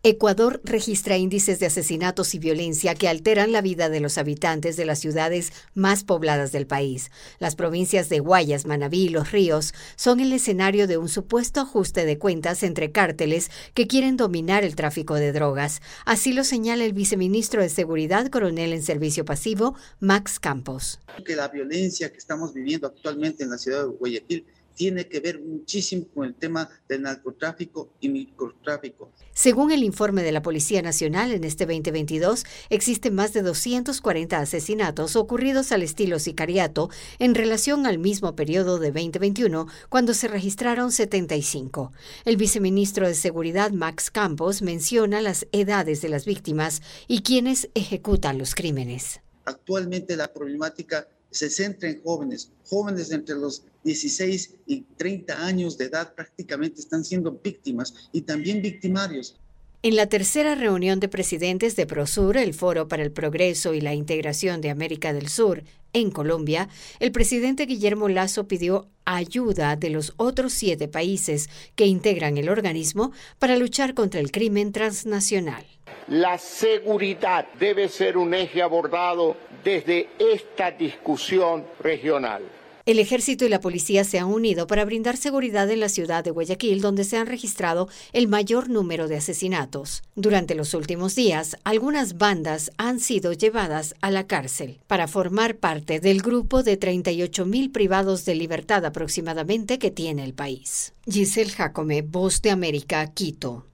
Ecuador registra índices de asesinatos y violencia que alteran la vida de los habitantes de las ciudades más pobladas del país. Las provincias de Guayas, Manabí y Los Ríos son el escenario de un supuesto ajuste de cuentas entre cárteles que quieren dominar el tráfico de drogas. Así lo señala el viceministro de Seguridad, coronel en servicio pasivo, Max Campos. Que la violencia que estamos viviendo actualmente en la ciudad de Guayaquil tiene que ver muchísimo con el tema del narcotráfico y microtráfico. Según el informe de la Policía Nacional, en este 2022 existen más de 240 asesinatos ocurridos al estilo sicariato en relación al mismo periodo de 2021, cuando se registraron 75. El viceministro de Seguridad, Max Campos, menciona las edades de las víctimas y quienes ejecutan los crímenes. Actualmente la problemática se centra en jóvenes entre los 16 y 30 años de edad prácticamente están siendo víctimas y también victimarios. En la tercera reunión de presidentes de Prosur, el Foro para el Progreso y la Integración de América del Sur, en Colombia, el presidente Guillermo Lasso pidió ayuda de los otros 7 países que integran el organismo para luchar contra el crimen transnacional. La seguridad debe ser un eje abordado desde esta discusión regional. El ejército y la policía se han unido para brindar seguridad en la ciudad de Guayaquil, donde se han registrado el mayor número de asesinatos. Durante los últimos días, algunas bandas han sido llevadas a la cárcel para formar parte del grupo de 38,000 privados de libertad aproximadamente que tiene el país. Giselle Jacome, Voz de América, Quito.